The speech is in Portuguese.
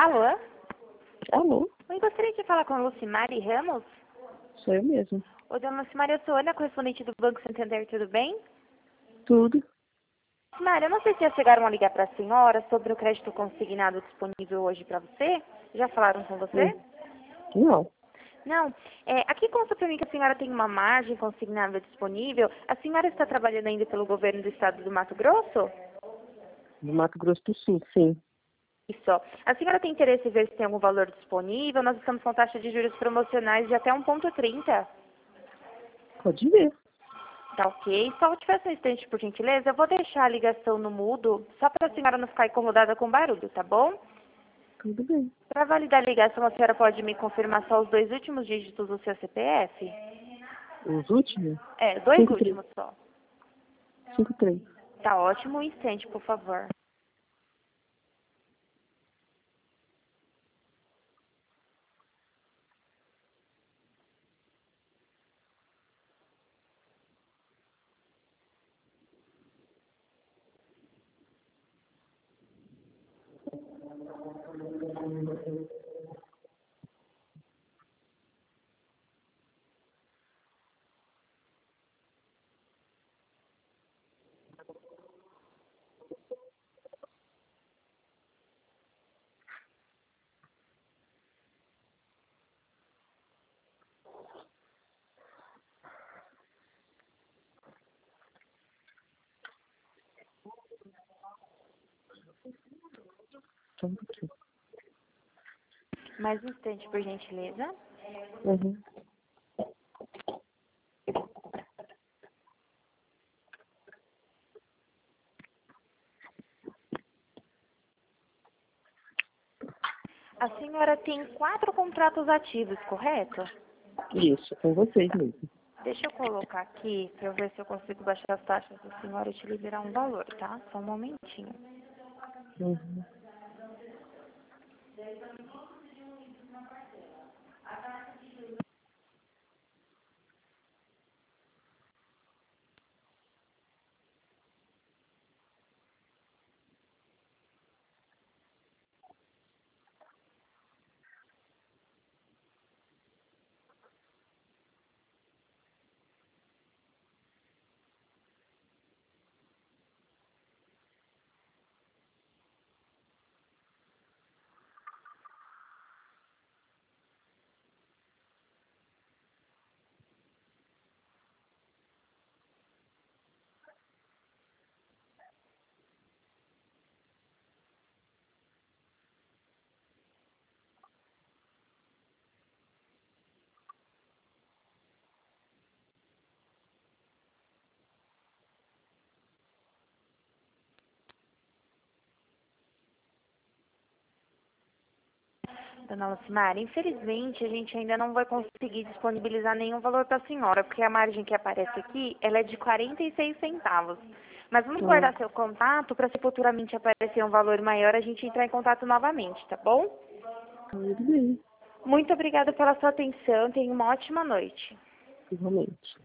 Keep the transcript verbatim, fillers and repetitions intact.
Alô? Alô? Oi, gostaria de falar com a Lucimari Ramos? Sou eu mesmo. Oi, dona Lucimari, eu sou Ana, correspondente do Banco Santander, tudo bem? Tudo? Lucimari, eu não sei se já chegaram a ligar para a senhora sobre o crédito consignado disponível hoje para você. Já falaram com você? Hum. Não. Não. É, aqui consta para mim que a senhora tem uma margem consignada disponível. A senhora está trabalhando ainda pelo governo do estado do Mato Grosso? Do Mato Grosso do Sul, sim. Isso. A senhora tem interesse em ver se tem algum valor disponível? Nós estamos com taxa de juros promocionais de até um vírgula trinta. Pode ver. Tá ok. Só te peço um instante, por gentileza. Eu vou deixar a ligação no mudo, só para a senhora não ficar incomodada com barulho, tá bom? Tudo bem. Para validar a ligação, a senhora pode me confirmar só os dois últimos dígitos do seu C P F? Os últimos? É, dois Cinco, três. últimos só. Cinco, três. Tá ótimo. Um instante, por favor. Só um pouquinho. Mais um instante, por gentileza. Uhum. A senhora tem quatro contratos ativos, correto? Isso, com vocês Tá. mesmo. Deixa eu colocar aqui para eu ver se eu consigo baixar as taxas da senhora e te liberar um valor, tá? Só um momentinho. Uhum. Dona Lucimara, infelizmente a gente ainda não vai conseguir disponibilizar nenhum valor para a senhora, porque a margem que aparece aqui, ela é de quarenta e seis centavos. Mas vamos Ah, guardar seu contato para se futuramente aparecer um valor maior, a gente entrar em contato novamente, tá bom? tudo bem. Muito obrigada pela sua atenção, tenha uma ótima noite. Igualmente.